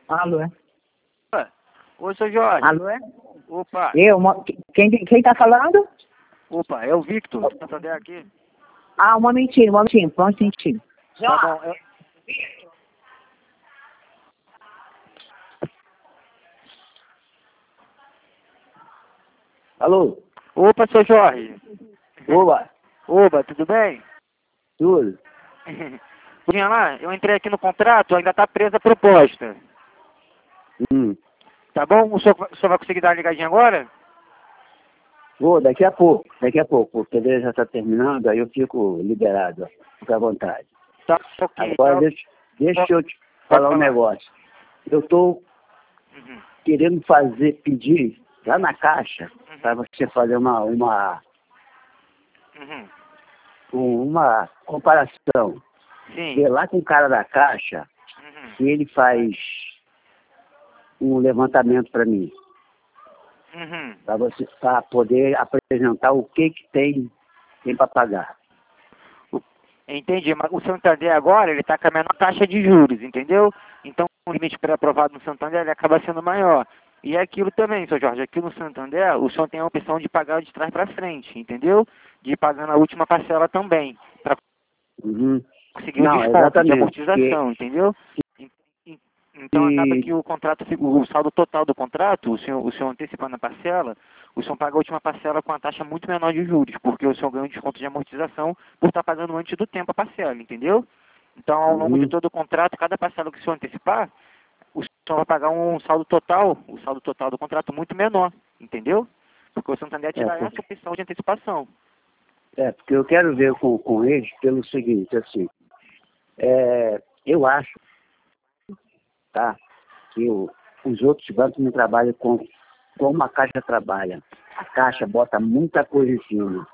Alô, é? Opa. Oi, seu Jorge. Alô, é? Opa. Quem tá falando? Opa, é o Victor, do Santander aqui. Ah, um momentinho, só um momentinho. Tá bom. Alô? Opa, seu Jorge. Oba, Opa, tudo bem? tudo. Vinha lá, eu entrei aqui no contrato, ainda tá presa a proposta. Tá bom? O senhor vai conseguir dar uma ligadinha agora? Vou, daqui a pouco, porque ele já tá terminando, aí eu fico liberado, fica à vontade. Tá, ok. Agora Tá. deixa eu te Pode falar um falar. negócio. Eu tô Uhum. querendo pedir lá na Caixa, para você fazer uma comparação. Sim. Ver lá com o cara da Caixa, Uhum. se ele faz um levantamento para mim, Uhum. para poder apresentar o que tem para pagar. Entendi, mas o Santander agora, ele está com a menor taxa de juros, entendeu? Então, o limite pré-aprovado no Santander, ele acaba sendo maior. E é aquilo também, seu Jorge, aqui no Santander, o senhor tem a opção de pagar de trás para frente, entendeu? De ir pagando a última parcela também, para conseguir um Não, desconto de exatamente. amortização, entendeu? Então acaba que o contrato, o saldo total do contrato, o senhor antecipando a parcela, o senhor paga a última parcela com a taxa muito menor de juros, porque o senhor ganha um desconto de amortização por estar pagando antes do tempo a parcela, entendeu? Então, ao longo de todo o contrato, cada parcela que o senhor antecipar, o senhor vai pagar um saldo total, o saldo total do contrato muito menor, entendeu? Porque o Santander te dá essa opção de antecipação. Porque eu quero ver com eles pelo seguinte, assim, eu acho, tá, que os outros bancos não trabalham como a Caixa trabalha. A Caixa bota muita coisa em cima.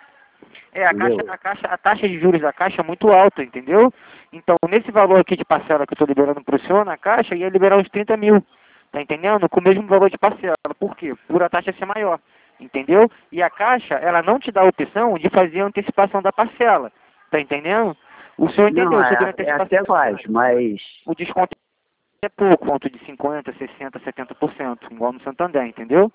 A taxa de juros da Caixa é muito alta, entendeu? Então, nesse valor aqui de parcela que eu estou liberando para o senhor, na Caixa, ia liberar uns 30 mil, tá entendendo? Com o mesmo valor de parcela. Por quê? Por a taxa ser maior, entendeu? E a Caixa, ela não te dá a opção de fazer a antecipação da parcela, tá entendendo? O senhor entendeu? Não, Sobre a antecipação, até faz, mas... o desconto é pouco, ponto de 50%, 60%, 70%, igual no Santander, entendeu?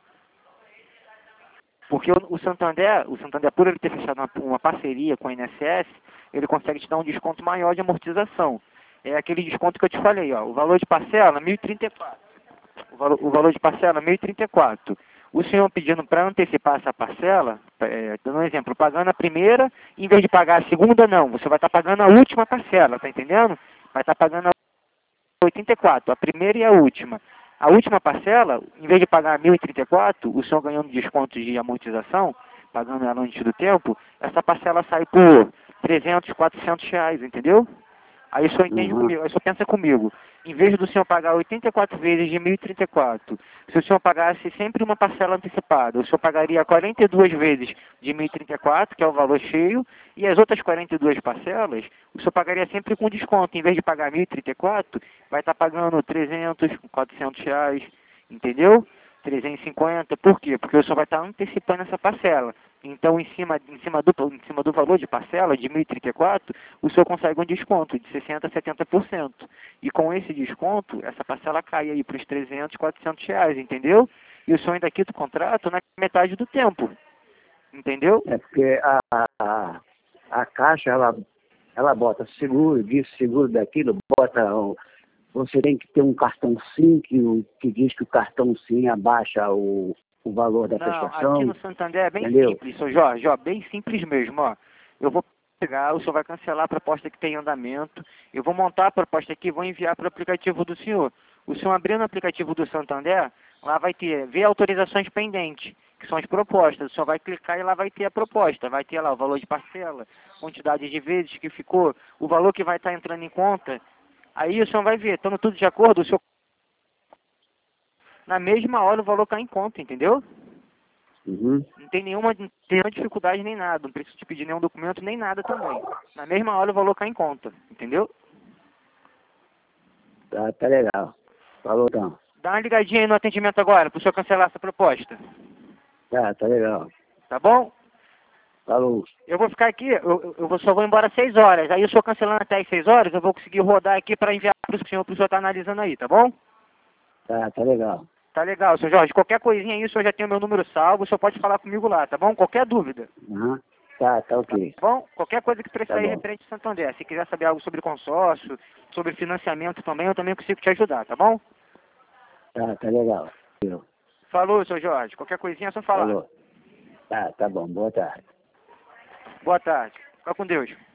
Porque o Santander, por ele ter fechado uma parceria com a INSS, ele consegue te dar um desconto maior de amortização. É aquele desconto que eu te falei, ó, o valor de parcela, 1.034. O valor de parcela, 1.034. O senhor pedindo para antecipar essa parcela, dando um exemplo, pagando a primeira, em vez de pagar a segunda, não. Você vai estar pagando a última parcela, tá entendendo? Vai estar pagando a 84, a primeira e a última. A última parcela, em vez de pagar 1.034, o senhor ganhando desconto de amortização, pagando ela antes do tempo, essa parcela sai por 300, 400 reais, entendeu? Aí o senhor entende comigo, aí o senhor pensa comigo. Em vez do senhor pagar 84 vezes de 1.034, se o senhor pagasse sempre uma parcela antecipada, o senhor pagaria 42 vezes de 1.034, que é o valor cheio, e as outras 42 parcelas, o senhor pagaria sempre com desconto. Em vez de pagar 1.034, vai estar pagando 300, 400 reais, entendeu? 350, por quê? Porque o senhor vai estar antecipando essa parcela. Então, em cima do valor de parcela de 1.034, o senhor consegue um desconto de 60% a 70%. E com esse desconto, essa parcela cai aí para os 300, 400 reais, entendeu? E o senhor ainda quita o contrato na metade do tempo, entendeu? Porque a Caixa, ela bota seguro disso, seguro daquilo, você tem que ter um cartão SIM que diz que o cartão SIM abaixa o valor da prestação. Aqui no Santander é bem simples, seu Jorge, ó, bem simples mesmo, ó. Eu vou pegar, o senhor vai cancelar a proposta que tem em andamento, eu vou montar a proposta aqui e vou enviar para o aplicativo do senhor. O senhor abrindo o aplicativo do Santander, lá vai ter, ver autorizações pendentes, que são as propostas. O senhor vai clicar e lá vai ter a proposta, vai ter lá o valor de parcela, quantidade de vezes que ficou, o valor que vai estar entrando em conta. Aí o senhor vai ver, estando tudo de acordo, o senhor... Na mesma hora o valor cai em conta, entendeu? Não tem nenhuma dificuldade nem nada, não preciso te pedir nenhum documento nem nada também. Na mesma hora o valor cai em conta, entendeu? Tá legal. Falou então. Dá uma ligadinha aí no atendimento agora, para o senhor cancelar essa proposta. Tá legal. Tá bom? Falou. Eu vou ficar aqui, só vou embora às 6 horas. Aí o senhor cancelando até às 6 horas, eu vou conseguir rodar aqui para enviar para o senhor estar analisando aí, tá bom? Tá legal. Tá legal, seu Jorge. Qualquer coisinha aí, o senhor já tem o meu número salvo, o senhor pode falar comigo lá, tá bom? Qualquer dúvida. Uhum. Tá ok. Tá bom? Qualquer coisa que precisar Tá aí bom. referente a Santander. Se quiser saber algo sobre consórcio, sobre financiamento também, eu também consigo te ajudar, tá bom? Tá legal. Falou, seu Jorge. Qualquer coisinha é só falar. Falou. Tá bom. Boa tarde. Boa tarde. Fica com Deus.